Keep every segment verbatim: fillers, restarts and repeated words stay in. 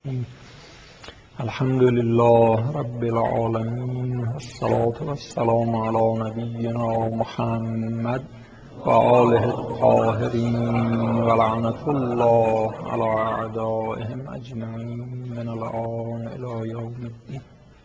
الحمد لله رب العالمين، الصلاة والسلام على نبينا محمد و آله الطاهرین و لعنة الله على اعدائهم اجمعین من الآن الی یوم الدین.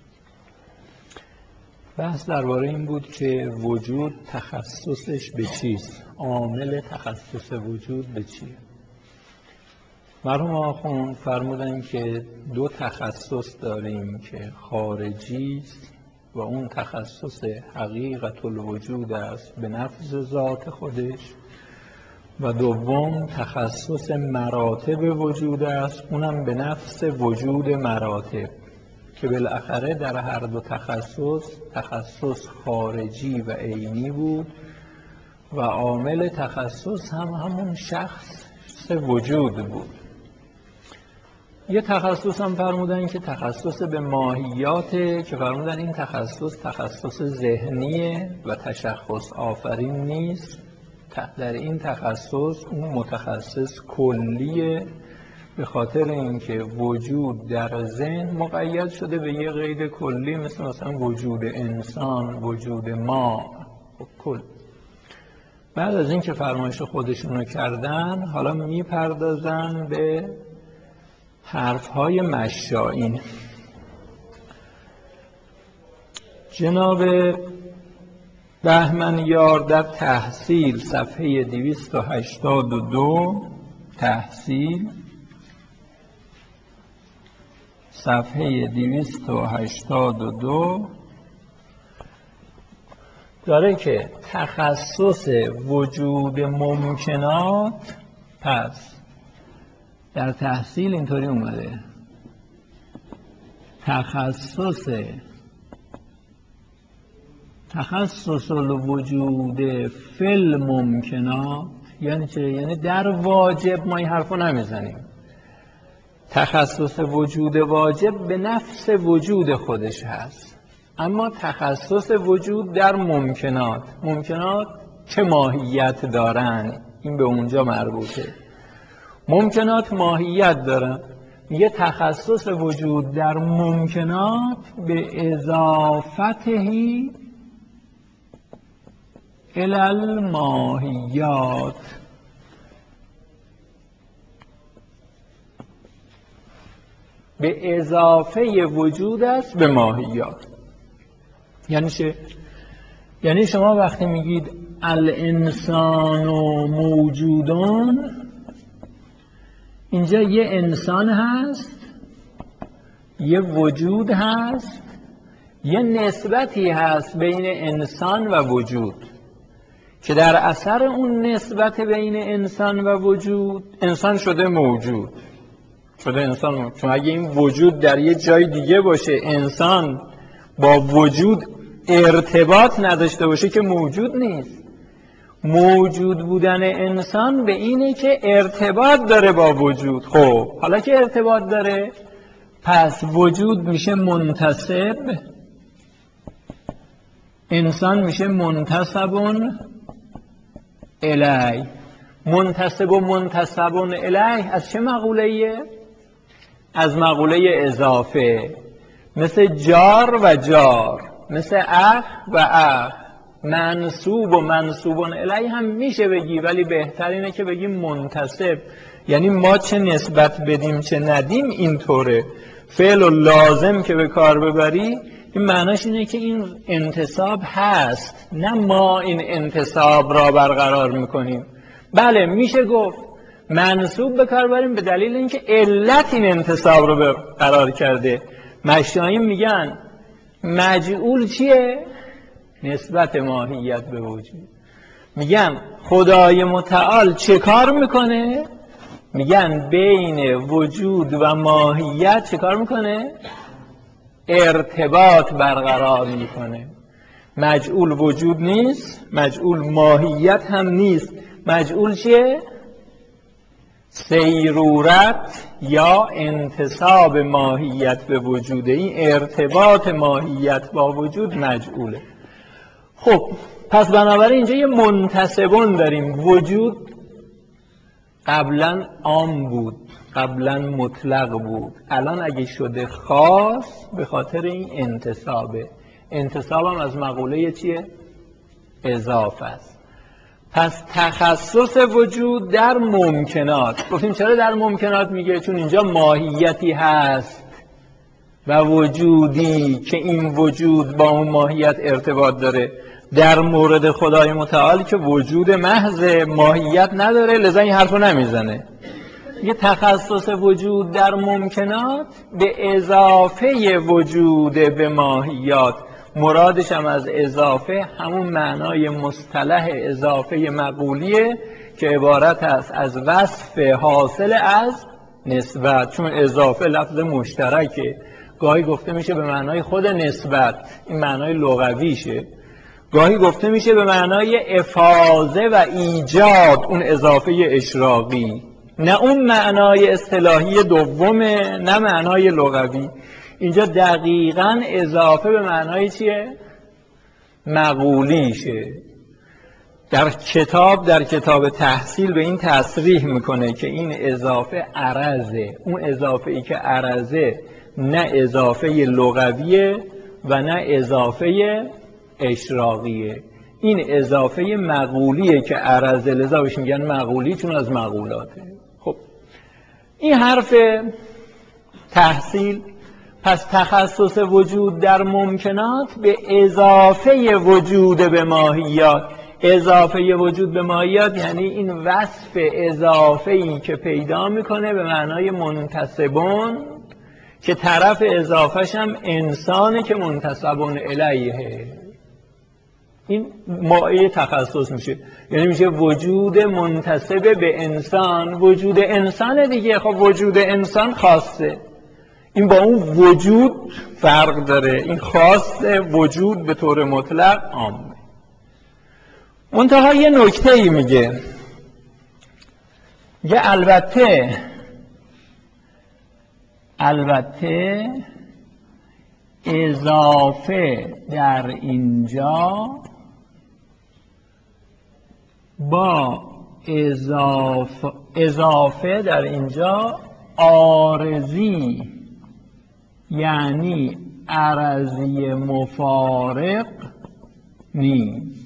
بحث درباره این بود که وجود تخصصش به چیست، عامل تخصص وجود به چیه. مرحوم آخوند فرمودن که دو تخصص داریم که خارجی است و اون تخصص حقیقت الوجود است به نفس ذات خودش، و دوم تخصص مراتب وجود است، اونم به نفس وجود مراتب، که بالاخره در هر دو تخصص تخصص خارجی و عینی بود و عامل تخصص هم همون شخص وجود بود. یه تخصص هم فرمودن که تخصص به ماهیاته، که فرمودن این تخصص تخصص ذهنیه و تشخص آفرین نیست. در این تخصص اون متخصص کلیه، به خاطر اینکه وجود در ذهن مقید شده به یه قید کلی، مثل مثلا وجود انسان، وجود ما، کل. بعد از اینکه فرمایش خودشونو کردن، حالا میپردازن به حرف‌های مشائین. جناب بهمنیار در تحصیل صفحه دویست و هشتاد و دو، تحصیل صفحه دویست و هشتاد و دو داره که تخصص وجود ممکنات، پس در تحصیل اینطوری اومده تخصص تخصص الوجود فی الممکنات، یعنی چه؟ یعنی در واجب ما این حرفو نمیزنیم. تخصص وجود واجب به نفس وجود خودش هست، اما تخصص وجود در ممکنات، ممکنات چه ماهیت دارن، این به اونجا مربوطه. ممکنات ماهیت دارن، میگه تخصص وجود در ممکنات به اضافتهی الی الماهیات، به اضافه وجود است به ماهیات. یعنی چه؟ یعنی شما وقتی میگید الانسان موجودون، اینجا یه انسان هست، یه وجود هست، یه نسبتی هست بین انسان و وجود، که در اثر اون نسبت بین انسان و وجود انسان شده موجود، شده انسان موجود. چون اگه این وجود در یه جای دیگه باشه، انسان با وجود ارتباط نداشته باشه، که موجود نیست. موجود بودن انسان به اینه که ارتباط داره با وجود. خب حالا که ارتباط داره، پس وجود میشه منتسب، انسان میشه منتسبون الی. منتسب و منتسبون الی از چه مقوله‌ایه؟ از مقوله اضافه، مثل جار و جار، مثل اخ و اخ. منصوب و منصوبون الی هم میشه بگی، ولی بهتر اینه که بگیم منتسب. یعنی ما چه نسبت بدیم چه ندیم اینطوره. فعل و لازم که به کار ببری، این معناش اینه که این انتصاب هست، نه ما این انتصاب را برقرار میکنیم. بله میشه گفت منصوب به کار بریم به دلیل اینکه علت این انتصاب رو برقرار کرده. مشایخ میگن مجعول چیه؟ نسبت ماهیت به وجود. میگن خدای متعال چه کار میکنه؟ میگن بین وجود و ماهیت چه کار میکنه؟ ارتباط برقرار میکنه. مجعول وجود نیست، مجعول ماهیت هم نیست. مجعول چیه؟ سیرورت یا انتصاب ماهیت به وجود. این ارتباط ماهیت با وجود مجعوله. خب پس بنابراین اینجا یه منتسبون داریم. وجود قبلا عام بود، قبلا مطلق بود، الان اگه شده خاص به خاطر این انتصابه. انتصاب هم از مقوله چیه؟ اضافه است. پس تخصص وجود در ممکنات. گفتیم چرا در ممکنات میگه؟ چون اینجا ماهیتی هست و وجودی که این وجود با اون ماهیت ارتباط داره. در مورد خدای متعال که وجود محض ماهیت نداره، لذا این حرفو نمیزنه. یه تخصص وجود در ممکنات به اضافه وجود به ماهیات. مرادش هم از اضافه همون معنای مصطلح اضافه مقولیه که عبارت است از وصف حاصل از نسبت. چون اضافه لفظ مشترکه، گاهی گفته میشه به معنای خود نسبت، این معنای لغویشه، گاهی گفته میشه به معنای افاضه و ایجاد، اون اضافه اشراقی، نه اون معنای اصطلاحی دومه، نه معنای لغوی. اینجا دقیقاً اضافه به معنای چیه؟ مقولیشه. در کتاب در کتاب تحصیل به این تصریح میکنه که این اضافه عرضه. اون اضافه ای که عرضه نه اضافه لغویه و نه اضافه اشراقیه، این اضافه مقولیه که عرضه، لذا بهش میگن مقولی چون از مقولاته. خب این حرف تحصیل. پس تخصص وجود در ممکنات به اضافه وجود به ماهیات. اضافه وجود به ماهیات یعنی این وصف اضافه‌ای که پیدا میکنه به معنای منتسبون، که طرف اضافهش هم انسانه که منتسبون الیه. این مایه تخصص میشه، یعنی میشه وجود منتسب به انسان. وجود انسان دیگه. خب وجود انسان خاصه، این با اون وجود فرق داره. این خاص وجود به طور مطلق عامه. منتها یه نکته ای میگه، یه البته البته اضافه در اینجا با اضافه اضافه در اینجا عارضی، یعنی عرضی مفارق نیست.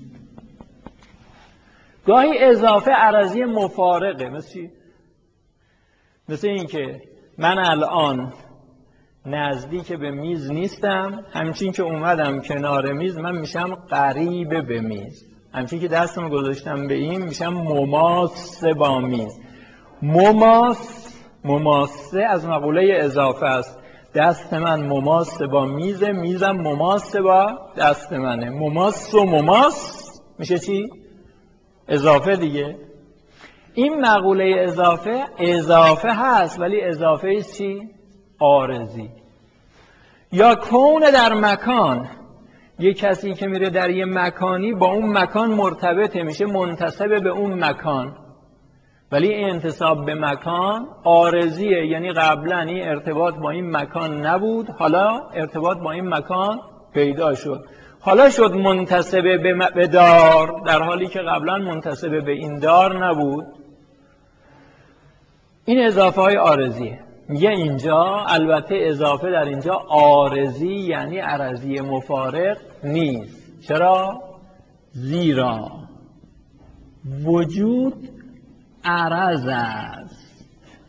گاهی اضافه عرضی مفارقه. مثل چی؟ مثل این که من الان نزدیک به میز نیستم، همچین که اومدم کنار میز من میشم قریب به میز. همچین که دستم گذاشتم به این میشم مماس با میز. مماس مماسه از مقوله اضافه است. دست من مماس با میزه، میزم مماس با دست منه. مماس و مماس میشه چی؟ اضافه دیگه. این مقوله اضافه اضافه هست، ولی اضافه چی؟ عارضی. یا کون در مکان، یک کسی که میره در یه مکانی با اون مکان مرتبطه، میشه منتسب به اون مکان، ولی انتساب به مکان عارضیه، یعنی قبلا این ارتباط با این مکان نبود، حالا ارتباط با این مکان پیدا شد، حالا شد منتسب به دار، در حالی که قبلا منتسب به این دار نبود. این اضافه های عارضیه. میگه اینجا البته اضافه در اینجا عارضی یعنی عرضی مفارق نیست. چرا؟ زیرا وجود عرض است.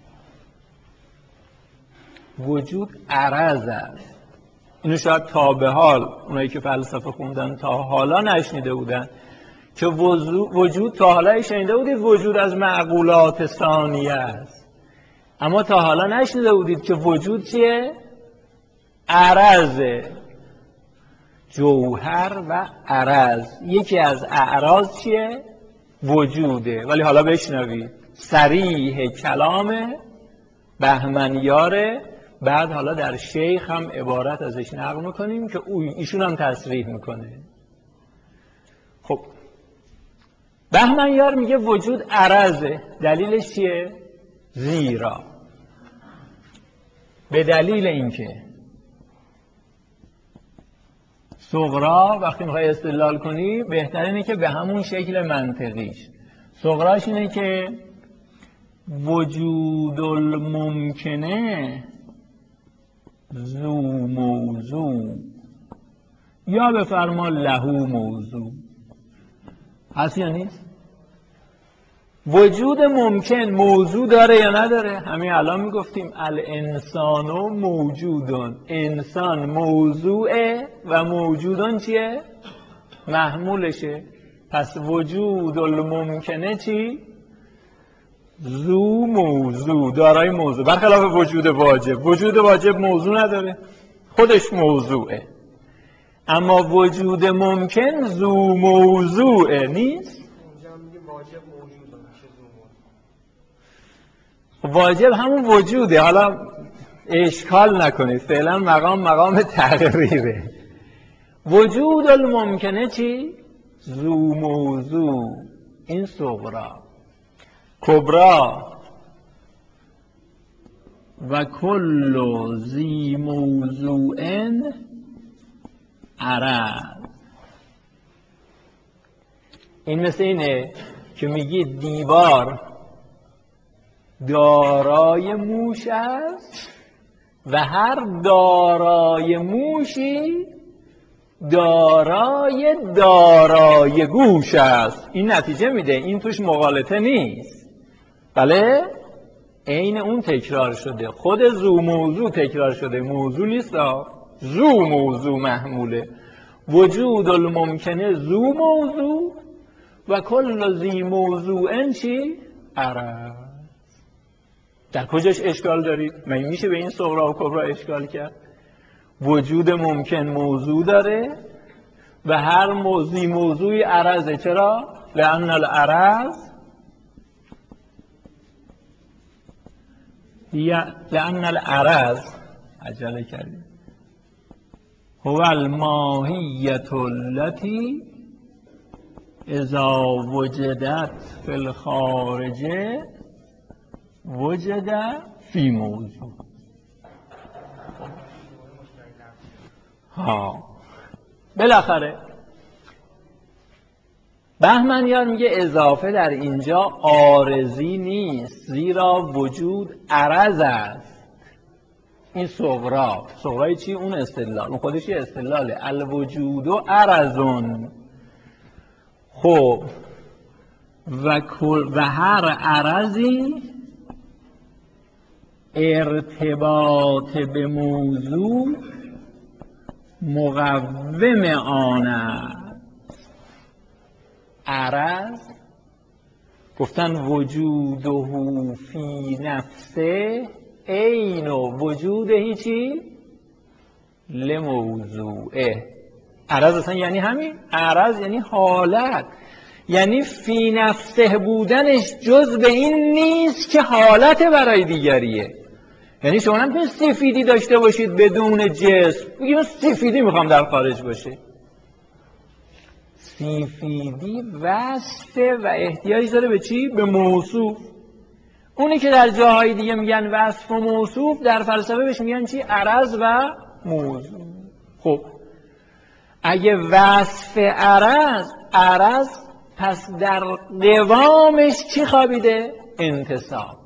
وجود عرض است. اینو شاید تا به حال اونایی که فلسفه خوندن تا حالا نشنیده بودن، که وجود تا حالا شنیده بودید وجود از معقولات ثانیه است، اما تا حالا نشنیده بودید که وجود چیه؟ عرضه. جوهر و عرض، یکی از اعراض چیه؟ وجوده. ولی حالا بشنوید صریح کلام بهمنیاره، بعد حالا در شیخ هم عبارت ازش نقل میکنیم که ایشون هم تصریح میکنه. خب بهمنیار میگه وجود عرضه. دلیلش چیه؟ زیرا به دلیل اینکه صغرا وقتی میخوای استدلال کنی بهتر اینه که به همون شکل منطقیش. صغراش اینه که وجود الممکنه ذو موضوع، یا بفرما لهو موضوع. هست یا نیست؟ وجود ممکن موضوع داره یا نداره؟ همین الان میگفتیم الانسان موجودون، انسان موضوعه و موجودون چیه؟ محمولشه. پس وجود الممکنه چی؟ ذو موضوع، دارای موضوع، برخلاف وجود واجب. وجود واجب موضوع نداره، خودش موضوعه. اما وجود ممکن ذو موضوعه نیست. واجب همون وجوده. حالا اشکال نکنید، فعلا مقام مقام تقریره. وجود الممکنه چی؟ ذو موضوع. این صغرا. کبرا و کل ذی موضوع عرض. این مثل اینه که میگید دیوار دارای موش است و هر دارای موشی دارای دارای گوش است. این نتیجه میده، این توش مغالطه نیست. بله؟ عین اون تکرار شده، خود ذو موضوع تکرار شده، موضوع نیست. ذو موضوع محموله. وجود الممکنه ذو موضوع و کل ذی موضوع چی؟ عرض. در کجاش اشکال دارید؟ مگه میشه به این صغرا و کبرا اشکال کرد؟ وجود ممکن موضوع داره و هر موضوعی موضوعی عرضه. چرا؟ لأن العرض لأن العرض عجله کردیم هو الماهیت التي اذا وجدت فی الخارج وجد فی موضوع. ها بالاخره بهمنیان میگه اضافه در اینجا عارضی نیست، زیرا وجود عرض است. این صغرا. صغرای چی؟ اون استدلال، اون خودش یه استدلاله. الوجود و عرضون. خب و, و هر عرضی ارتباط به موضوع مقوم آن است. عرض گفتن وجوده فی نفسه عین وجوده چی؟ لموضوعه. عرض اصلا یعنی همین. عرض یعنی حالت، یعنی فی نفسه بودنش جز به این نیست که حالت برای دیگریه. یعنی شما نمیتونید سفیدی داشته باشید بدون جسم بگید سفیدی میخوام در خارج باشه. سفیدی وصفه و احتیاج داره به چی؟ به موصوف. اونی که در جاهای دیگه میگن وصف و موصوف، در فلسفه بهش میگن چی؟ عرض و موضوع. خب اگه وصف عرض عرض، پس در قوامش چی خوابیده؟ انتصاب.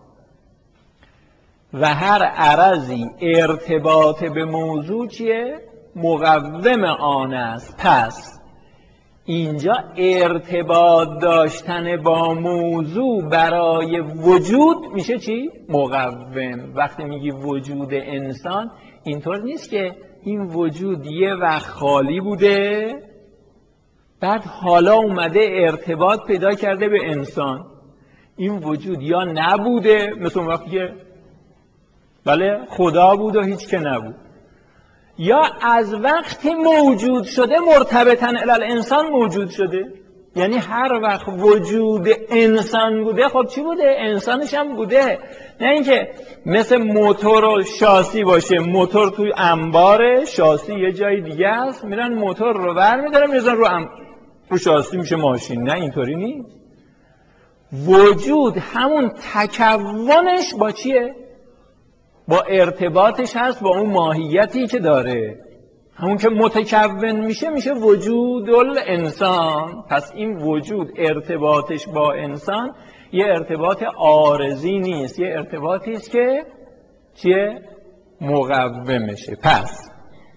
و هر عرضی ارتباط به موضوع چیه؟ مقوم آن است. پس اینجا ارتباط داشتن با موضوع برای وجود میشه چی؟ مقوم. وقتی میگی وجود انسان، اینطور نیست که این وجود یه وقت خالی بوده بعد حالا اومده ارتباط پیدا کرده به انسان. این وجود یا نبوده، مثل اون وقتی که بله خدا بود و هیچ که نبود، یا از وقتی موجود شده مرتبطاً الی الانسان موجود شده. یعنی هر وقت وجود انسان بوده، خب چی بوده؟ انسانش هم بوده. نه اینکه مثل موتور و شاسی باشه، موتور توی انباره، شاسی یه جای دیگه است، میرن موتور رو ور میدارن میذارن رو ام... رو شاسی میشه ماشین. نه اینطوری نیست. وجود همون تکونش با چیه؟ با ارتباطش هست با اون ماهیتی که داره. همون که متکون میشه میشه وجود الانسان. پس این وجود ارتباطش با انسان یه ارتباط عارضی نیست، یه ارتباطی است که چیه؟ مقومشه. پس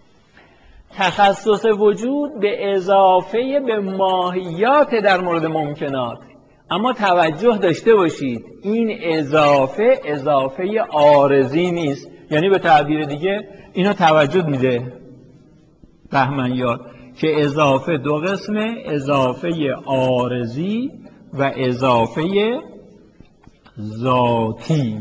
تخصص وجود به اضافه به ماهیات در مورد ممکنات، اما توجه داشته باشید این اضافه اضافه عارضی نیست. یعنی به تعبیر دیگه اینو توجه میده بهمنیار که اضافه دو قسمه، اضافه عارضی و اضافه ذاتی.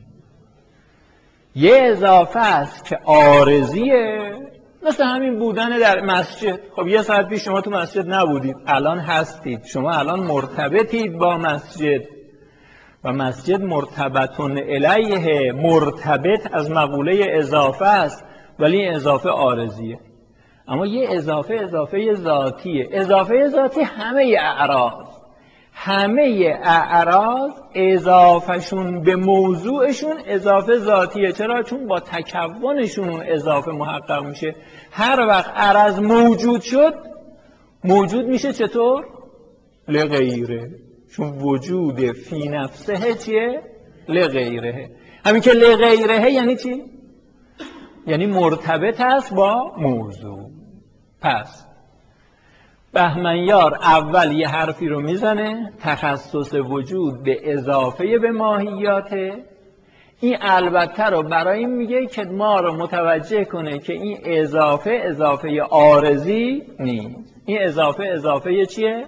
یه اضافه است که عارضیه، مثل همین بودن در مسجد. خب یه ساعت پیش شما تو مسجد نبودید، الان هستید، شما الان مرتبطید با مسجد و مسجد مرتبطون الیه، مرتبط از مقوله اضافه است، ولی اضافه عارضیه. اما یه اضافه اضافه ذاتیه. اضافه ذاتی همه اعراض، همه اعراض اضافهشون به موضوعشون اضافه ذاتیه. چرا؟ چون با تکونشون اون اضافه محقق میشه. هر وقت عرض موجود شد، موجود میشه چطور؟ لغیره. چون وجود فی نفسه چیه؟ لغیره. همین که لغیره یعنی چی؟ یعنی مرتبط است با موضوع. پس بهمنیار اول یه حرفی رو میزنه، تخصص وجود به اضافه به ماهیاته. این البته رو برای این میگه که ما رو متوجه کنه که این اضافه اضافه عارضی نیست، این اضافه اضافه چیه؟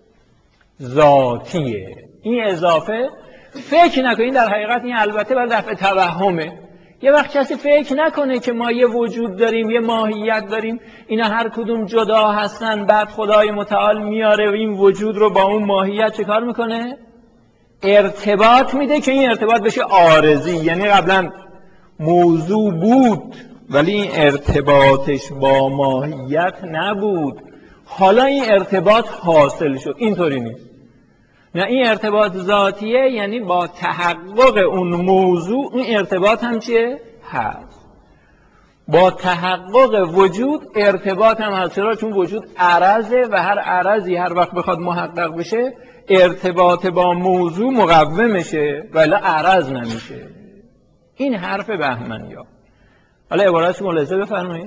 ذاتیه. این اضافه فکر نکنید، در حقیقت این البته بر دفع توهمه. یه وقت کسی فکر نکنه که ما یه وجود داریم، یه ماهیت داریم، اینا هر کدوم جدا هستن، بعد خدای متعال میاره و این وجود رو با اون ماهیت چه کار میکنه؟ ارتباط میده که این ارتباط بشه عارضی. یعنی قبلا موضوع بود ولی این ارتباطش با ماهیت نبود، حالا این ارتباط حاصل شد. اینطوری نیست. نه، این ارتباط ذاتیه، یعنی با تحقق اون موضوع این ارتباط هم چیه؟ هست. با تحقق وجود ارتباط هم هست. چرا؟ چون وجود عرضه و هر عرضی هر وقت بخواد محقق بشه ارتباط با موضوع مقوم میشه ولی عرض نمیشه. این حرف بهمنیار. حالا عبارتش ملاحظه بفرمایید.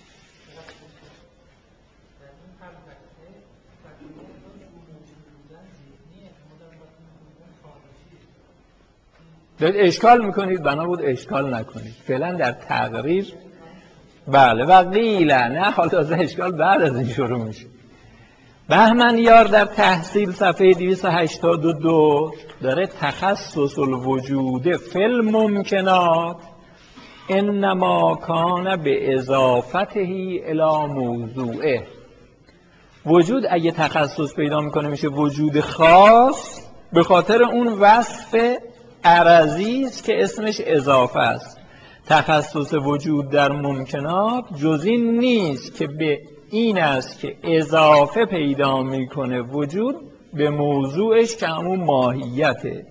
دارید اشکال میکنید، بنا بود اشکال نکنید. فعلا در تقریر بله و قیله نه، حالا از اشکال بعد از این شروع میشه. بهمنیار در تحصیل صفحه دویست و هشتاد و دو داره تخصص الوجود فی الممکنات انما کان به اضافته الی موضوعه. وجود اگه تخصص پیدا میکنه میشه وجود خاص به خاطر اون وصف عرضی است که اسمش اضافه است. تخصص وجود در ممکنات جز این نیست که به این است که اضافه پیدا میکنه وجود به موضوعش که همون ماهیته.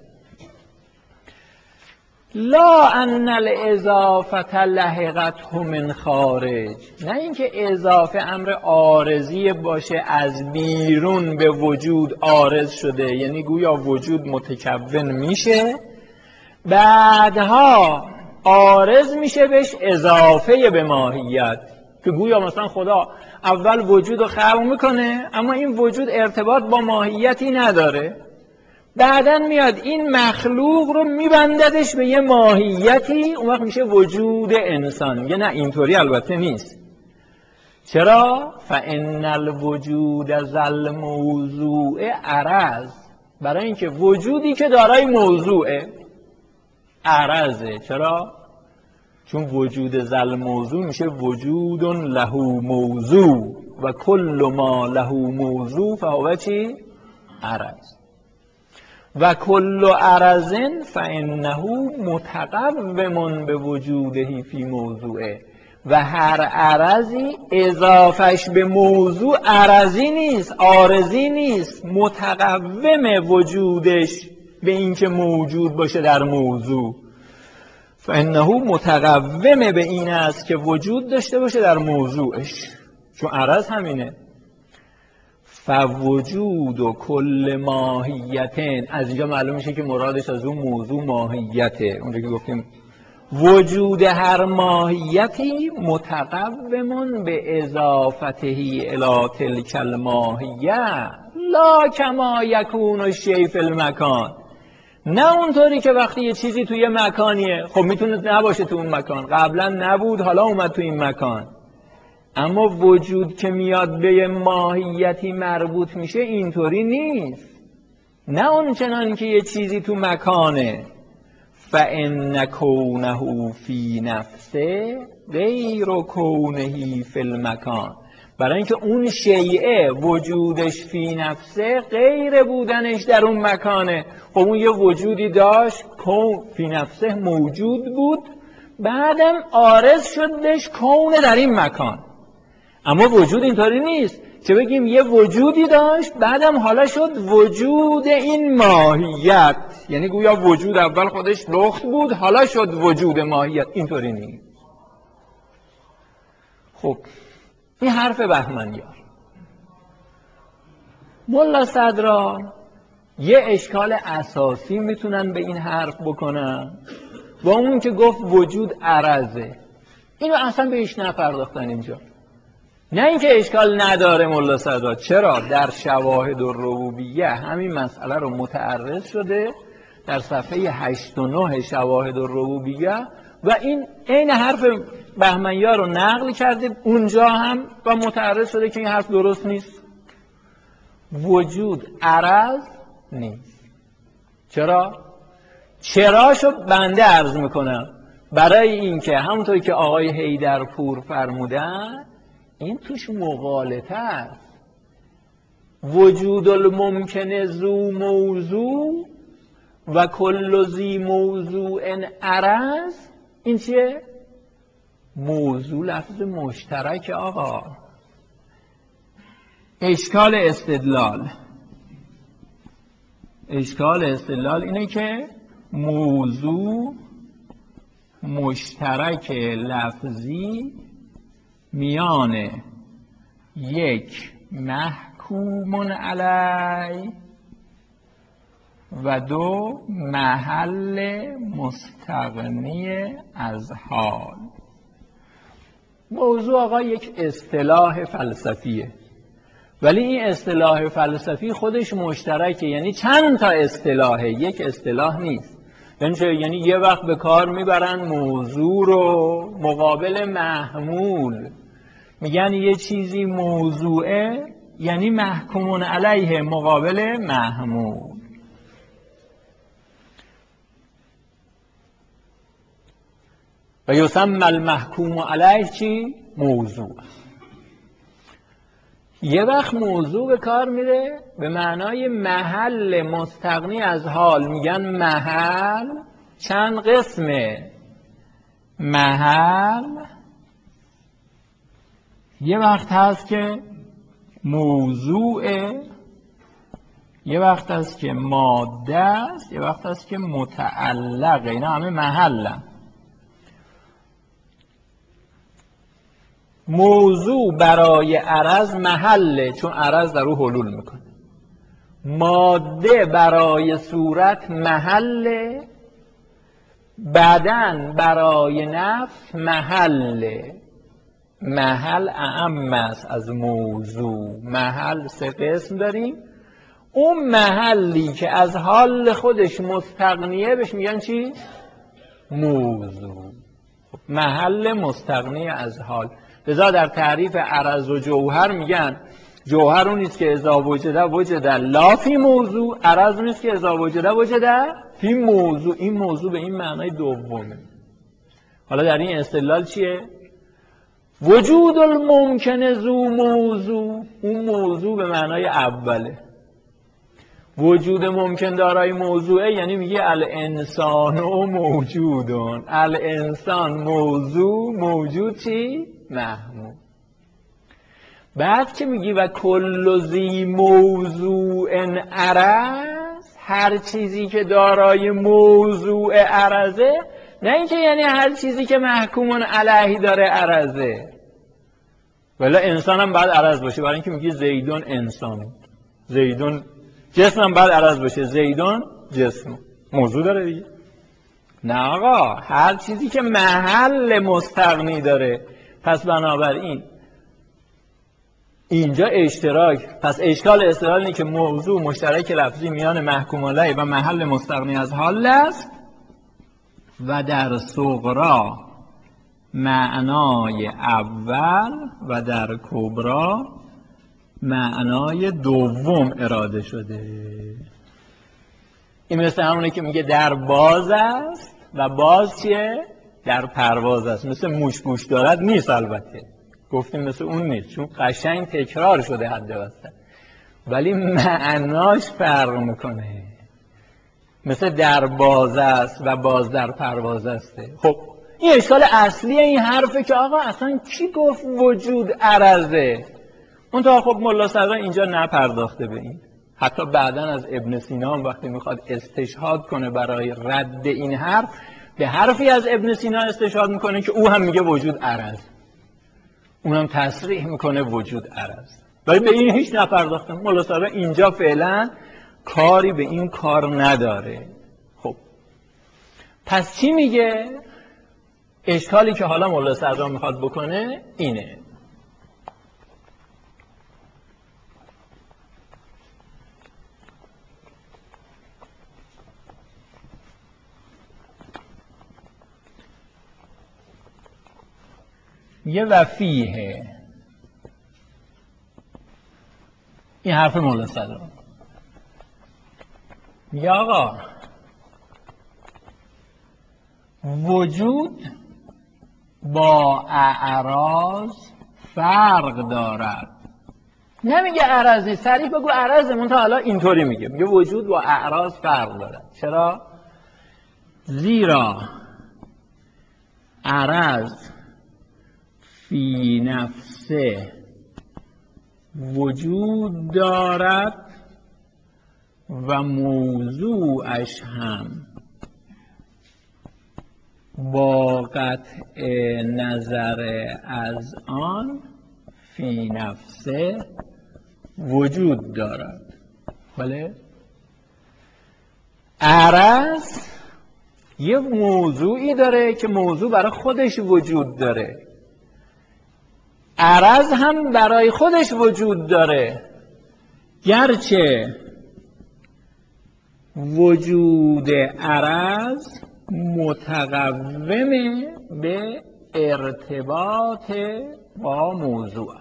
لا ان الاضافه لحقته من خارج، نه اینکه اضافه امر عارضی باشه از بیرون به وجود عارض شده، یعنی گویا وجود متکون میشه بعدها عارض میشه بهش اضافه به ماهیت، که گویا مثلا خدا اول وجود رو خلق میکنه اما این وجود ارتباط با ماهیتی نداره، بعداً میاد این مخلوق رو میبنددش به یه ماهیتی، اون وقت میشه وجود انسان. میگه نه اینطوری البته نیست. چرا؟ فان الوجود ذل موضوع عرض، برای اینکه وجودی که دارای موضوعه عرضه. چرا؟ چون وجود ذل موضوع میشه وجود له موضوع و کل ما له موضوع فهو چی؟ عرض. و کل عرض فانه متقوم به وجوده فی موضوعه، و هر عرضی اضافش به موضوع عرضی نیست، عارضی نیست، متقوم وجودش به اینکه موجود باشه در موضوع. فانه متقوم به این است که وجود داشته باشه در موضوعش، چون عرض همینه. فوجود و کل ماهیتن، از اینجا معلوم میشه که مرادش از اون موضوع ماهیته. اونجا که گفتیم وجود هر ماهیتی متقوم به اضافتهی الی تلک الماهیه لا کما یکون الشیء فی المکان. نه اونطوری که وقتی یه چیزی توی مکانیه، خب میتونه نباشه تو اون مکان، قبلا نبود حالا اومد تو این مکان، اما وجود که میاد به ماهیتی مربوط میشه اینطوری نیست. نه اون چنان که یه چیزی تو مکانه. فَإِنَّ كُونَهُ فِي نَفْسِهِ غَيْرُ كُونِهِ فِي الْمَكَانِ، برای اینکه اون شیء وجودش فی نفسه غیر بودنش در اون مکانه. خب اون یه وجودی داشت، کون فی نفسه موجود بود، بعدم عارض شدش کون در این مکان. اما وجود اینطوری نیست که بگیم یه وجودی داشت بعدم حالا شد وجود این ماهیت، یعنی گویا وجود اول خودش لخت بود حالا شد وجود ماهیت. اینطوری نیست. خب این حرف بهمنیار. ملا صدرا یه اشکال اساسی میتونن به این حرف بکنن، با اون که گفت وجود عرضه. اینو اصلا بهش نپرداختن اینجا. نه اینکه اشکال نداره ملا صدرا، چرا؟ در شواهد الربوبیه همین مسئله رو متعرض شده در صفحه هشت و نه شواهد الربوبیه و این عین حرف بهمنیار رو نقل کرده اونجا هم و متعرض شده که این حرف درست نیست. وجود عرض نیست. چرا؟ چراشو بنده عرض میکنم. برای اینکه همونطوری که آقای حیدرپور فرمودن این توش مغالطه است. وجود الممکن ذو موضوع و کل ذی موضوع عرض، این چیه؟ موضوع لفظ مشترک آقا. اشکال استدلال اشکال استدلال اینه که موضوع مشترک لفظی میان یک محکوم علی و دو محل مستغنی از حال. موضوع آقا یک اصطلاح فلسفیه، ولی این اصطلاح فلسفی خودش مشترکه، یعنی چند تا اصطلاحه، یک اصطلاح نیست. یعنی چه؟ یعنی یه وقت به کار میبرن موضوع رو مقابل محمول، میگن یه چیزی موضوعه یعنی محکومون علیه مقابل محمول. و یسمى المحکوم علیه چی؟ موضوع. یه وقت موضوع به کار میره به معنای محل مستغنی از حال، میگن محل چند قسمه. محل یه وقت هست که موضوعه، یه وقت هست که ماده است، یه وقت هست که متعلقه. اینا همه محلن. موضوع برای عرض محله، چون عرض در او حلول میکنه. ماده برای صورت محله، بدن برای نفس محله. محل اعم است از موضوع. محل سه قسم داریم. اون محلی که از حال خودش مستغنیه بهش میگن چی؟ موضوع. محل مستغنی از حال. لذا در تعریف عرض و جوهر میگن جوهر اون نیست که اذا وجده وجده لا فی موضوع، عرض اون نیست که اذا وجده وجده فی موضوع. این موضوع به این معنای دومه. حالا در این استدلال چیه؟ وجود الممکن ذو موضوع، اون موضوع به معنای اوله. وجود ممکن دارای موضوعه یعنی میگه الانسان و موجودون. الانسان موضوع، موجود چی؟ محمول. بعد که میگی و کل ذی موضوع عرض، هر چیزی که دارای موضوع عرضه، نه اینکه یعنی هر چیزی که محکومون علیه داره عرضه. ولی انسان هم باید عرض باشه، برای اینکه میگه زیدون انسان، زیدون جسم هم باید عرض باشه، زیدون جسم موضوع داره دیگه. نه آقا، هر چیزی که محل مستغنی داره. پس بنابراین اینجا اشتراک، پس اشکال استدلال اینه که موضوع مشترک لفظی میان محکوم علیه و محل مستغنی از حال است و در صغرا معنای اول و در کبرا معنای دوم اراده شده. این مثل همونه که میگه در باز است و باز چیه؟ در پرواز است. مثل موش گوش دارد نیست، البته گفتیم مثل اون نیست چون قشنگ تکرار شده حد وسط، ولی معناش فرق میکنه. مثل در باز است و باز در پرواز است. خب این اشکال اصلی این حرفه که آقا اصلا کی گفت وجود عرضه؟ اون تا خب ملا صدرا اینجا نپرداخته به این. حتی بعداً از ابن سینا وقتی میخواد استشهاد کنه برای رد این حرف، به حرفی از ابن سینا استشهاد میکنه که او هم میگه وجود عرض، اونم تصریح میکنه وجود عرض، ولی به این هیچ نپرداخته. ملا صدرا اینجا فعلا کاری به این کار نداره. خب پس چی میگه؟ اشکالی که حالا ملا صدرا میخواد بکنه اینه: یه وفیه. این حرف ملا صدرا میگه آقا وجود با اعراض فرق دارد. نمیگه عرضی، صریح بگو عرضه، منتها حالا اینطوری میگه، میگه وجود با اعراض فرق دارد. چرا؟ زیرا عرض فی نفسه وجود دارد و موضوعش هم با قطع نظر از آن فی نفسه وجود دارد. بله؟ عرض یه موضوعی داره که موضوع برای خودش وجود داره، عرض هم برای خودش وجود داره، گرچه وجود عرض متقوم به ارتباط با موضوع.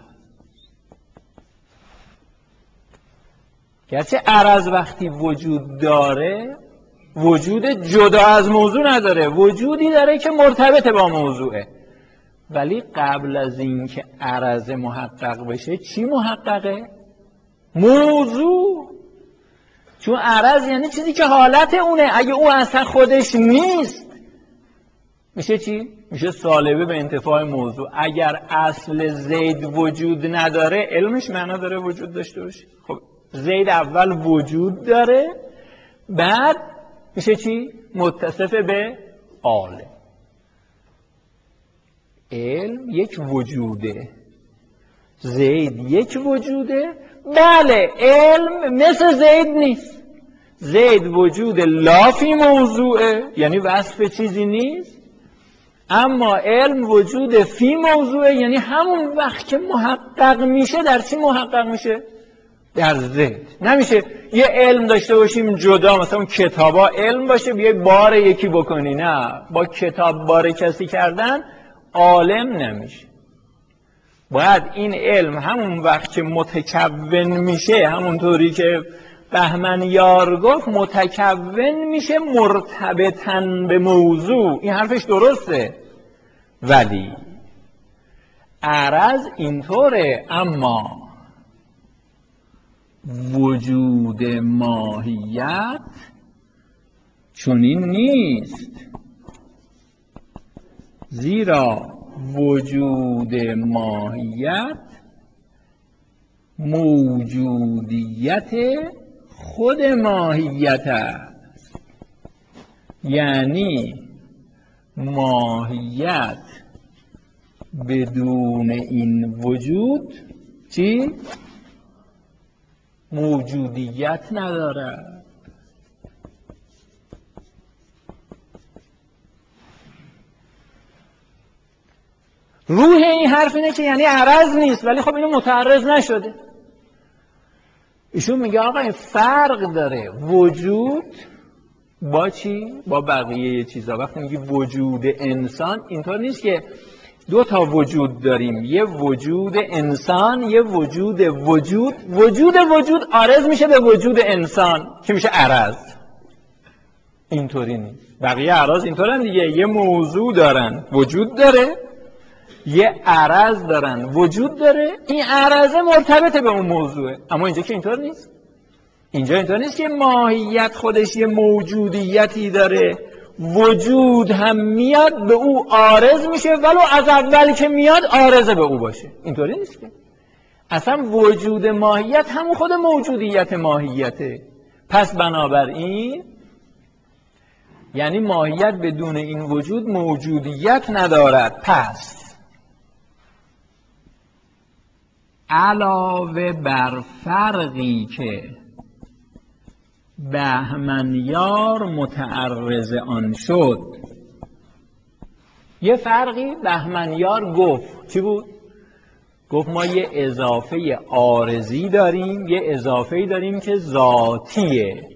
گرچه عرض وقتی وجود داره، وجود جدا از موضوع نداره، وجودی داره که مرتبط با موضوعه، ولی قبل از این که عرض محقق بشه چی محققه؟ موضوع. چون عرض یعنی چیزی که حالت اونه، اگه اون اصلا خودش نیست میشه چی؟ میشه سالبه به انتفاع موضوع. اگر اصل زید وجود نداره، علمش معنا داره وجود داشته باشه. خب زید اول وجود داره، بعد میشه چی؟ متصف به عالم. علم یک وجوده، زید یک وجوده. بله علم مثل زید نیست، زید وجود لافی موضوعه، یعنی وصف چیزی نیست، اما علم وجود فی موضوعه، یعنی همون وقت که محقق میشه در چی محقق میشه؟ در زید. نمیشه یه علم داشته باشیم جدا، مثلا اون کتابا علم باشه بیای بار یکی بکنی، نه، با کتاب بار کسی کردن عالم نمیشه. باید این علم همون وقت که متکون میشه، همونطوری که بهمن یار گفت متکون میشه مرتبطاً به موضوع. این حرفش درسته، ولی عرض اینطوره، اما وجود ماهیت چنین نیست. زیرا وجود ماهیت موجودیت خود ماهیت است، یعنی ماهیت بدون این وجود چی؟ موجودیت نداره. روح این حرف اینه که یعنی عرض نیست، ولی خب اینو متعرض نشده. ایشون میگه آقا این فرق داره وجود با چی؟ با بقیه چیزا. وقتی میگی وجود انسان، اینطور نیست که دو تا وجود داریم، یه وجود انسان، یه وجود وجود. وجود وجود عارض میشه به وجود انسان که میشه عرض. اینطوری نیست. بقیه اعراض اینطورن دیگه، یه موضوع دارن وجود داره، یه عرض دارن وجود داره، این عرضه مرتبطه به اون موضوعه. اما اینجا که اینطور نیست. اینجا اینطور نیست که ماهیت خودش یه موجودیتی داره، وجود هم میاد به او عارض میشه، ولو از اول که میاد عارضه به او باشه. اینطوری نیست که اصلا وجود ماهیت همون خود موجودیت ماهیته. پس بنابراین یعنی ماهیت بدون این وجود موجودیت ندارد. پس علاوه بر فرقی که بهمنیار متعرض آن شد، یه فرقی بهمنیار گفت. چی بود؟ گفت ما یه اضافه عارضی داریم، یه اضافه داریم که ذاتیه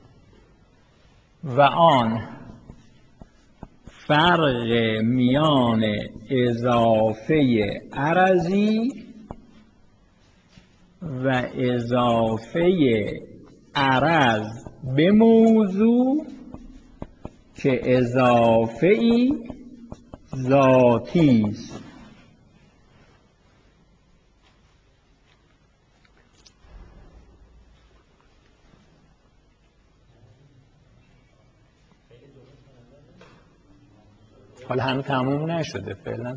و آن فرق میان اضافه عرضی و اضافه عرض به موضوع که اضافه ای ذاتی است. حالا هنوز تموم نشده فعلا.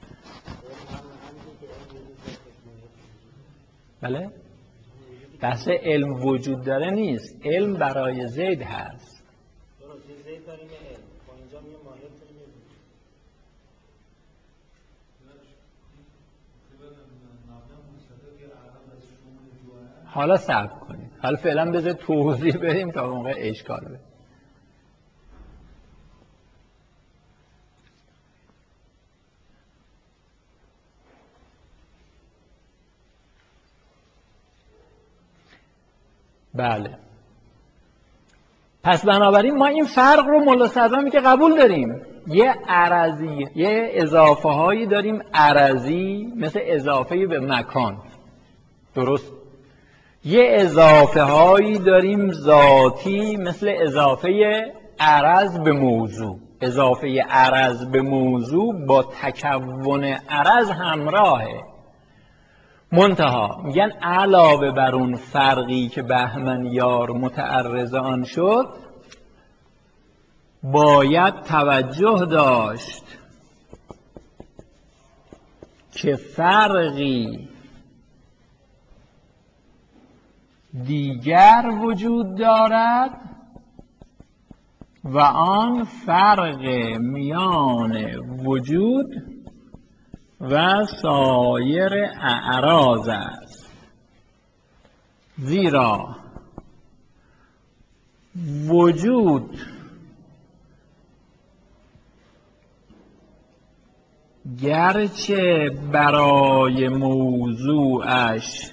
بله؟ بحث علم وجود داره نیست، علم برای زید هست. حالا صبر کنید، حالا فعلا بذار توضیح بدیم تا موقع اشکال بده. بله. پس بنابراین ما این فرق رو ملا صدرامی که قبول داریم، یه عرضی، یه اضافه هایی داریم عرضی، مثل اضافه به مکان، درست؟ یه اضافه هایی داریم ذاتی، مثل اضافه عرض به موضوع. اضافه عرض به موضوع با تکون عرض همراهه. منتها میگن علاوه بر اون فرقی که بهمنیار متعرض آن شد، باید توجه داشت که فرقی دیگر وجود دارد و آن فرق میان وجود و سایر اعراض است. زیرا وجود گرچه برای موضوعش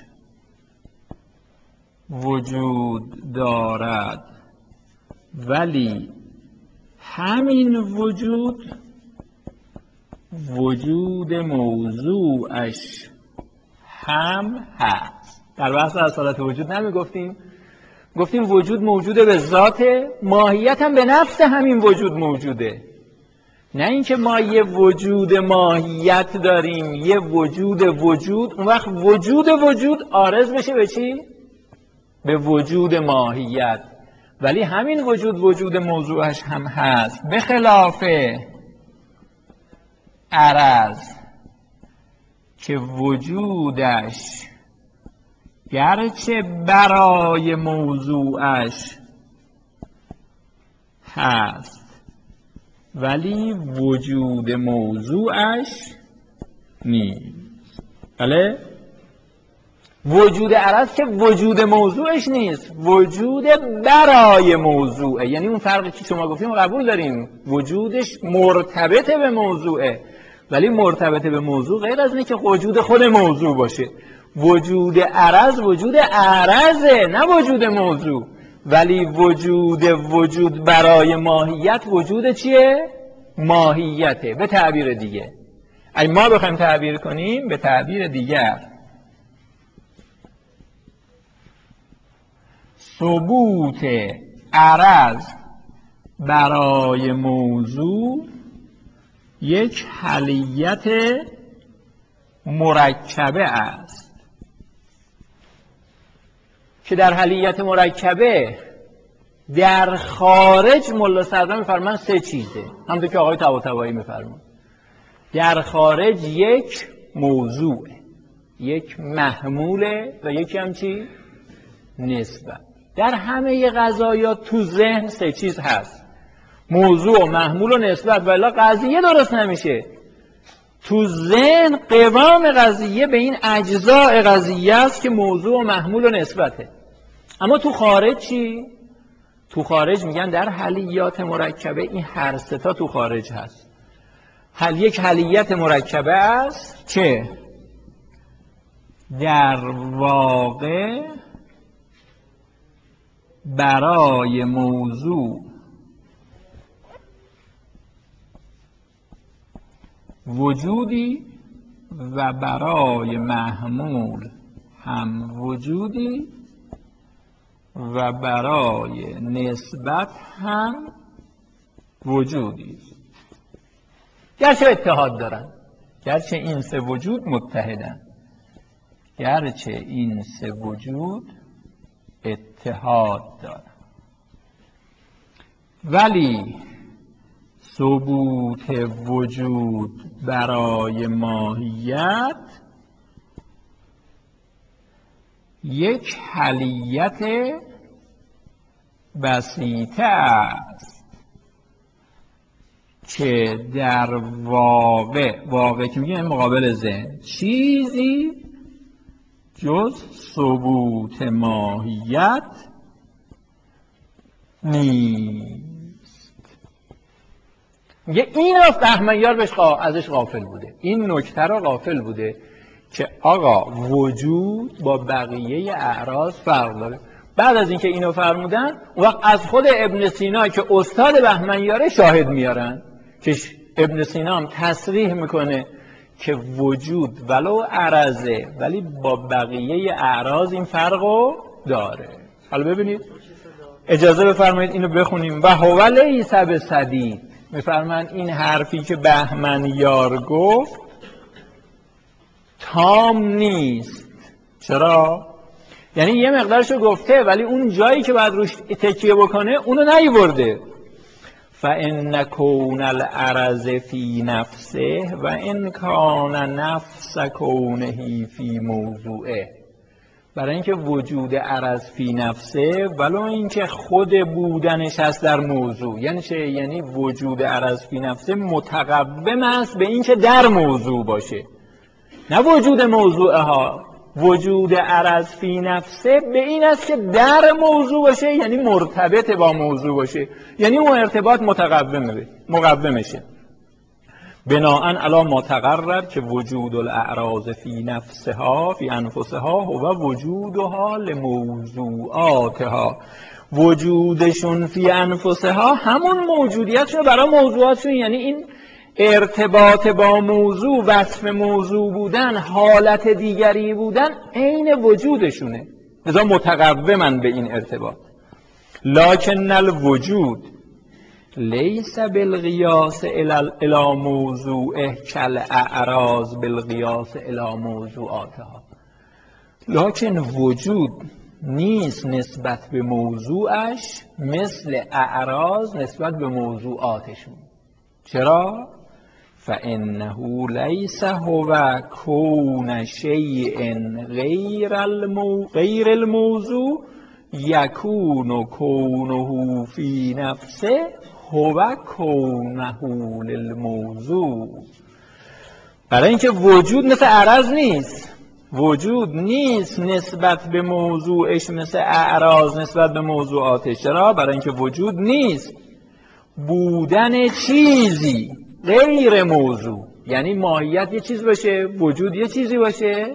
وجود دارد، ولی همین وجود وجود موضوعش هم هست. در بحث اصالت وجود نمی گفتیم؟ گفتیم وجود موجوده به ذات، ماهیت هم به نفس همین وجود موجوده. نه اینکه ما یه وجود ماهیت داریم، یه وجود وجود، اون وقت وجود وجود عارض بشه به چی؟ به وجود ماهیت، ولی همین وجود وجود موضوعش هم هست، به خلاف عرض که وجودش گرچه برای موضوعش هست، ولی وجود موضوعش نیست. بله؟ وجود عرض که وجود موضوعش نیست، وجود برای موضوعه. یعنی اون فرقی که شما گفتیم قبول داریم، وجودش مرتبط به موضوعه، ولی مرتبط به موضوع غیر از اینه که وجود خود موضوع باشه. وجود عرض وجود عرضه، نه وجود موضوع. ولی وجود وجود برای ماهیت وجود چیه؟ ماهیته. به تعبیر دیگه، اگه ما بخوایم تعبیر کنیم به تعبیر دیگر، ثبوت عرض برای موضوع یک حلیت مرکبه است که در حلیت مرکبه در خارج ملا صدرا میفرمان سه چیزه، همونطور که آقای طباطبایی میفرمان. در خارج یک موضوع، یک محموله و یکی هم چی؟ نسبت. در همه قضایا تو ذهن سه چیز هست، موضوع و محمول و نسبت، ولی قضیه درست نمیشه. تو ذهن قوام قضیه به این اجزاء قضیه است که موضوع و محمول و نسبته. اما تو خارج چی؟ تو خارج میگن در حلیات مرکبه این هر سه تا تو خارج هست. حل یک حلیت مرکبه است که در واقع برای موضوع وجودی و برای محمول هم وجودی و برای نسبت هم وجودی، گرچه اتحاد دارن، گرچه این سه وجود متحدن، گرچه این سه وجود اتحاد دارن، ولی ثبوت وجود برای ماهیت یک حلیت بسیطه است که در واقع، واقع که میگه مقابل ذهن، چیزی جز ثبوت ماهیت نیست. میگه این را بهمنیار بهش ازش غافل بوده، این نکته را غافل بوده که آقا وجود با بقیه اعراض فرق داره. بعد از اینکه اینو فرمودن، اون وقت از خود ابن سینا که استاد بهمنیاره شاهد میارن که ابن سینا هم تصریح میکنه که وجود ولو عرضه ولی با بقیه اعراض این فرقو داره. حالا ببینید، اجازه بفرمایید اینو بخونیم. و هو لیس بصدید، میفرمان این حرفی که بهمنیار گفت تام نیست. چرا؟ یعنی یه مقدارشو گفته ولی اون جایی که بعد روش تکیه بکنه اونو نیورده. فإن کون العرض فی نفسه و ان کان نفس کونه فی موضوعه. برای اینکه وجود عرض فی نفسه ولو اینکه خود بودنش هست در موضوع. یعنی چه؟ یعنی وجود عرض فی نفسه متقوم است به اینکه در موضوع باشه، نه وجود موضوعه ها. وجود عرض فی نفسه به این است که در موضوع باشه، یعنی مرتبط با موضوع باشه، یعنی اون ارتباط متقومه مقومشه. بناءً علی ما تقرر که وجود الاعراض فی نفسها فی انفسها هو وجودها لموضوعاتها. وجودشون فی انفسها همون موجودیتشون برای موضوعاتشون، یعنی این ارتباط با موضوع، وصف موضوع بودن، حالت دیگری بودن عین وجودشونه، لذا متقومن به این ارتباط. لکن الوجود لیس بالقیاس الی موضوعه کالاعراض بالقیاس الی موضوعاتها. لکن وجود نیست نسبت به موضوعش مثل اعراض نسبت به موضوعاتشون. چرا؟ فإنه لیس هو کون شیء غیر المو... غیر الموضوع یکون کونه فی نفسه هو کونه للموضوع. برای اینکه وجود مثل عرض نیست، وجود نیست نسبت به موضوعش مثل اعراض نسبت به موضوعاتش. چرا؟ برای اینکه وجود نیست بودن چیزی غیر موضوع، یعنی ماهیت یه چیز باشه، وجود یه چیزی باشه،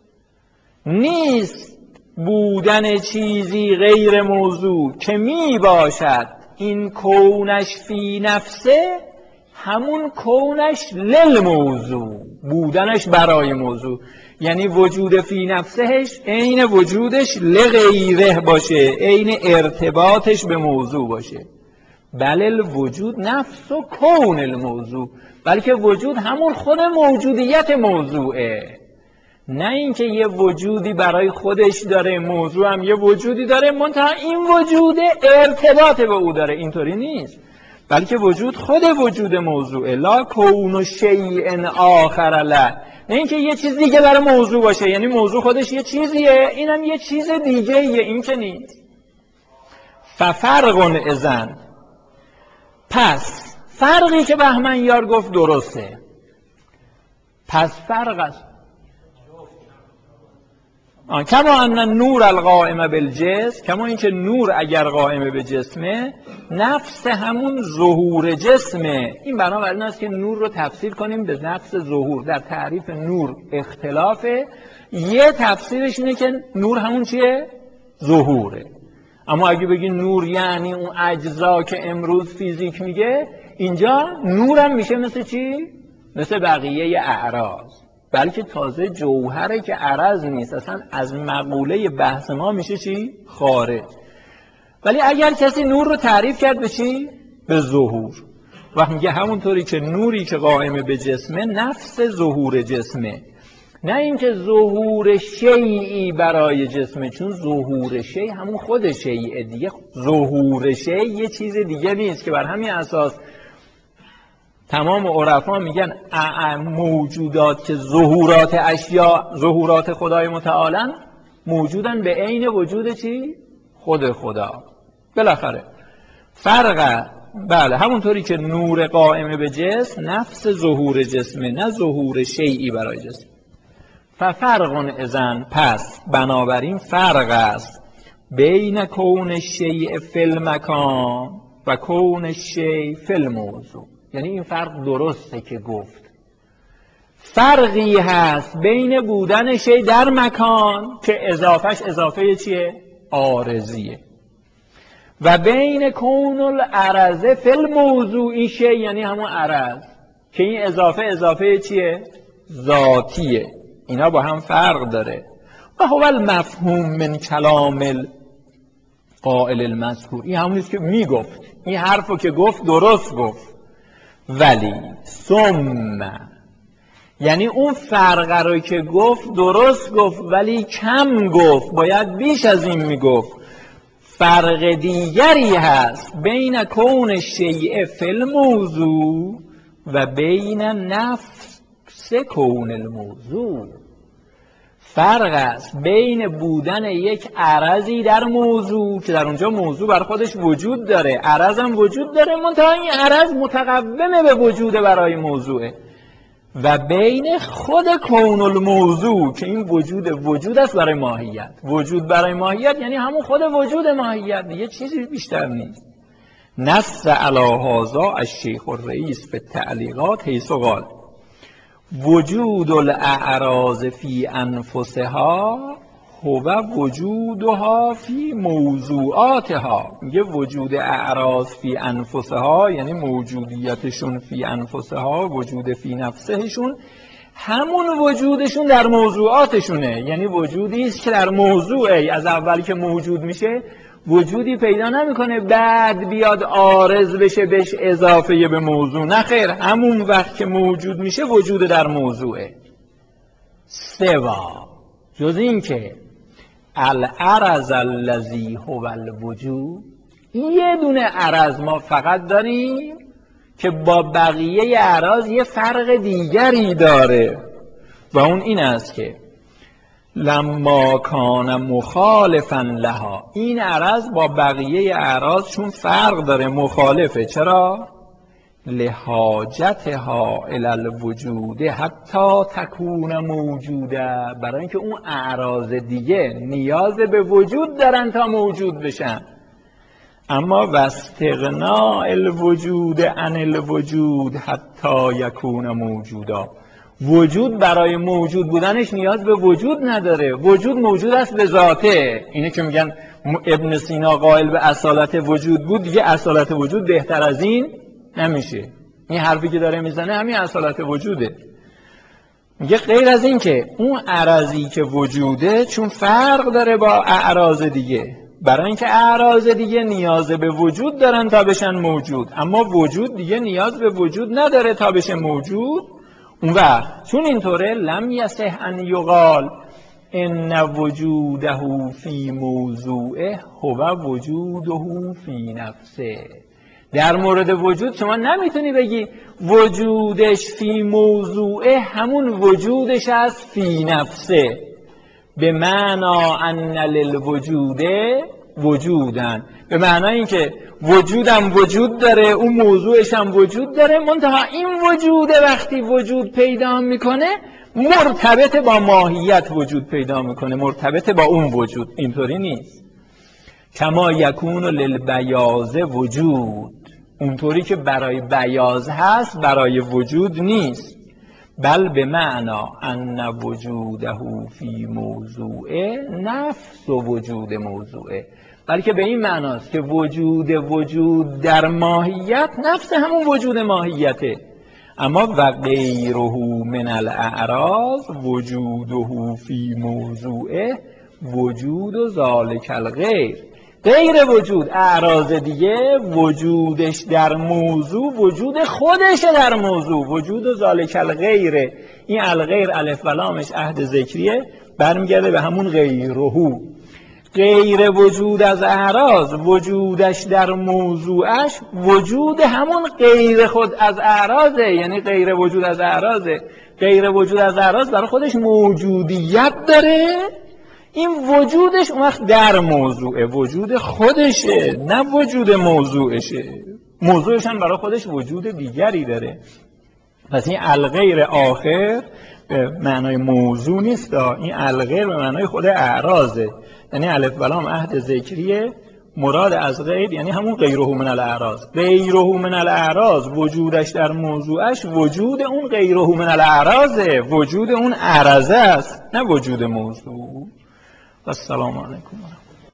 نیست بودن چیزی غیر موضوع که می باشد این کونش فی نفسه همون کونش للموضوع، بودنش برای موضوع، یعنی وجود فی نفسهش عین وجودش لغیره باشه، عین ارتباطش به موضوع باشه. بل الوجود نفس و کون الموضوع، بلکه وجود همون خود موجودیت موضوعه، نه اینکه یه وجودی برای خودش داره، موضوع هم یه وجودی داره منتها این وجود ارتباط به او داره. اینطوری نیست، بلکه وجود خود وجود موضوعه. لا کون شیء آخر له، نه اینکه یه چیز دیگه برای موضوع باشه، یعنی موضوع خودش یه چیزیه اینم یه چیز دیگه یه، این که نیست. ففرق اذن، پس فرقی که بهمن یار گفت درسته، پس فرق است. کما ان نور القائم بالجسم، کما اینکه نور اگر قائم به جسمه نفس همون ظهور جسمه. این بنابراین است که نور رو تفسیر کنیم به نفس ظهور. در تعریف نور اختلافه، یه تفسیرش اینه که نور همون چیه؟ ظهوره. اما اگه بگی نور یعنی اون اجزا که امروز فیزیک میگه، اینجا نورم میشه مثل چی؟ مثل بقیه اعراض، بلکه تازه جوهره که عرض نیست، اصلا از مقوله بحث ما میشه چی؟ خارج. ولی اگر کسی نور رو تعریف کرد به چی؟ به ظهور، و میگه همونطوری که نوری که قائم به جسمه نفس ظهور جسمه، نه اینکه ظهور شیئی برای جسمه، چون ظهور شیء همون خود شیء دیگه، ظهور شیء یه چیز دیگه نیست. که بر همین اساس تمام عرفا میگن موجودات که ظهورات اشیاء، ظهورات خدای متعالن، موجودن به عین وجود چی؟ خود خدا. بالاخره فرق، بله همونطوری که نور قائم به جسم نفس ظهور جسمه، نه ظهور شیئی برای جسم. ففرق اذن، پس بنابراین فرق است بین کون الشیء فی المکان و کون الشیء فی الموضوع. یعنی این فرق درسته که گفت فرقی هست بین بودن شیء در مکان که اضافهش اضافه چیه؟ عارضیه، و بین کون العرض فی الموضوع، این شیء یعنی همون عرض که این اضافه اضافه چیه؟ ذاتیه. اینا با هم فرق داره. و هو المفهوم من کلام القائل المذکور، این همونیست که میگفت، این حرفو که گفت درست گفت. ولی ثم، یعنی اون فرق رو که گفت درست گفت ولی کم گفت، باید بیش از این میگفت. فرق دیگری هست بین کون الشیء فی الموضوع و بین نفس کون الموضوع. فرق است بین بودن یک عرضی در موضوع که در اونجا موضوع بر خودش وجود داره، عرض هم وجود داره منتها این عرض متقومه به وجود برای موضوعه، و بین خود کون الموضوع که این وجود وجود است برای ماهیت. وجود برای ماهیت یعنی همون خود وجود ماهیت، یه چیزی بیشتر نیست. نص علی هذا الشیخ الرئیس به تعلیقات حیث قال وجود الاعراض فی انفسها هو وجودها فی موضوعاتها. میگه وجود اعراض فی انفسها یعنی موجودیتشون فی انفسها، وجود فی نفسهشون همون وجودشون در موضوعاتشونه، یعنی وجودی است که در موضوعه. از اولی که موجود میشه وجودی پیدا نمیکنه بعد بیاد عارض بشه بهش اضافه به موضوع، نه خیر، همون وقت که موجود میشه وجود در موضوعه. سوا، جز این که العرض الذی هو الوجود، یه دونه عرض ما فقط داریم که با بقیه اعراض یه فرق دیگری داره، و اون این است که لما کان مخالفا لها، این عرض با بقیه اعراض چون فرق داره مخالفه. چرا؟ لحاجتها الی الوجود حتی تکون موجوده، برای اینکه اون اعراض دیگه نیاز به وجود دارن تا موجود بشن. اما واستغناء الوجود عن الوجود حتی یکون موجودا، وجود برای موجود بودنش نیاز به وجود نداره، وجود موجود است به ذاته. اینه که میگن ابن سینا قائل به اصالت وجود بود، دیگه اصالت وجود بهتر از این نمیشه. این حرفی که داره میزنه همین اصالت وجوده. میگه غیر از این که اون عرضی که وجوده چون فرق داره با اعراض دیگه، برای اینکه اعراض دیگه نیاز به وجود دارن تا بشن موجود، اما وجود دیگه نیاز به وجود نداره تا بشه موجود. اون وقت چون اینطوره لم یصح ان یقال ان وجوده فی موضوعه هو وجوده فی نفسه. در مورد وجود شما نمیتونی بگی وجودش فی موضوعه همون وجودش از فی نفسه، به معنا ان للوجود وجودن، به معنای این که وجودم وجود داره، اون موضوعش هم وجود داره، منتها این وجود وقتی وجود پیدا میکنه مرتبط با ماهیت وجود پیدا میکنه، مرتبط با اون وجود. اینطوری نیست. کما یکون للبیاض وجود، اونطوری که برای بیاض هست برای وجود نیست. بل به معنا ان وجوده فی موضوعه نفس وجود موضوعه، بلکه به این معناست که وجود وجود در ماهیت نفس همون وجود ماهیته. اما و غیره من الاعراض وجوده فی موضوعه وجود و ذالک الغیر، غیر وجود اعراض دیگه وجودش در موضوع وجود خودش در موضوع، وجود و ذالک الغیره. این الغیر الف و لامش عهد ذکریه، برمیگرده به همون غیره. غیر وجود از اعراض وجودش در موضوعش وجود همون غیر خود از اعراضه، یعنی غیر وجود از اعراضه. غیر وجود از اعراض برای خودش موجودیت داره، این وجودش اون وقت در موضوعه، وجود خودشه نه وجود موضوعشه. موضوعش هم برای خودش وجود دیگری داره. پس این الغیر آخر به معنای موضوع نیست، این الغیر به معنای خود اعراضه، یعنی الف و لام عهد ذکریه. مراد از غیر یعنی همون غیره من الاعراض. غیره من الاعراض وجودش در موضوعش وجود اون غیره من الاعراضه، وجود اون عرضه است نه وجود موضوع. السلام علیکم.